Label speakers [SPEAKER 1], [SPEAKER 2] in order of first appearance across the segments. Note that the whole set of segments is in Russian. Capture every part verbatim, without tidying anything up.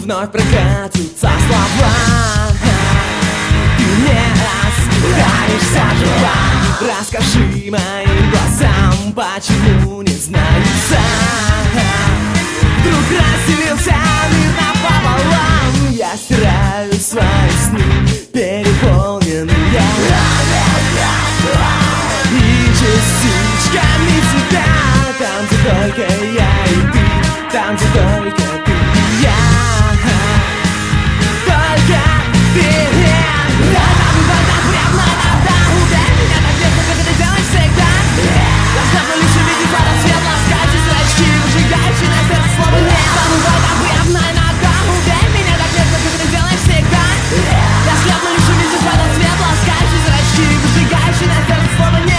[SPEAKER 1] вновь прокатятся слова. Ты мне останешься жива. Расскажи моим глазам, почему не знаю сам. Вдруг разделился мир напополам. Я стираю свои сны, переполненные и частичками тебя. Там, где только я и ты, там, где только ты и я. Только ты и я. Я забываю так прямо иногда. Уверь меня так нежно, как это делаешь всегда. Я ставлю лишь увидеть этот свет, ласкающий зрачки, выжигающий на сердце слово нет. Забываю так прямо иногда. Уверь меня так нежно, как это делаешь всегда. Я слепну лишь увидеть этот свет, ласкающий зрачки, выжигающий на сердце слово нет.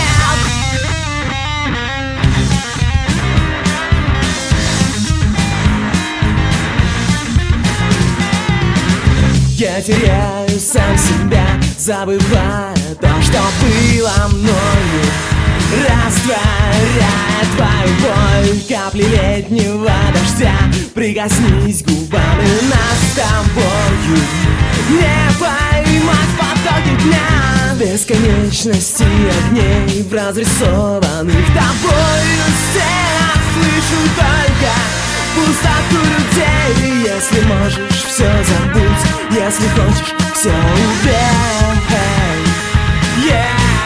[SPEAKER 1] Я теряю сам себя, забывая то, что было мною. Растворяя твою боль, капли летнего дождя. Прикоснись губами нас с тобою. Не поймать потоки дня, бесконечности огней в разрисованных тобою стенах. Слышу только пустоту людей. Если можешь, все забудь. Если хочешь, все убей. Yeah.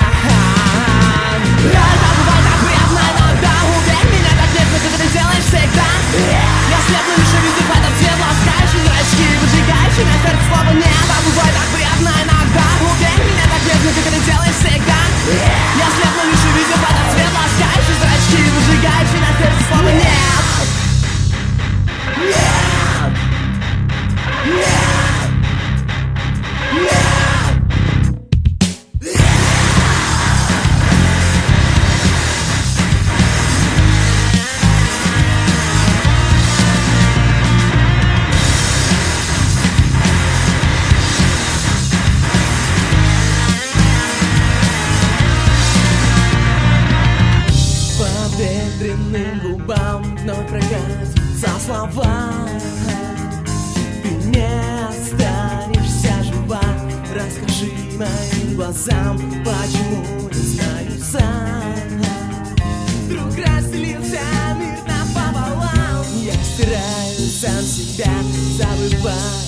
[SPEAKER 1] Я забываю так приятно иногда. Уверь меня так нежно, как ты делаешь всегда. Я слепну лишь увидев этот свет, ласкающий зрачки, выжигающий на сердце слова нет. Забываю так приятно иногда. Уверь меня так нежно, как ты делаешь всегда. Я слепну лишь увидев этот свет, ласкающий зрачки, выжигающий на сердце слова нет. Yeah. Yeah. По ветреным губам вновь прокатятся слова. Ты не останешься жива. Расскажи моим глазам, почему не знаю сам. Вдруг разделился мир напополам. Я стираю сам себя, забываю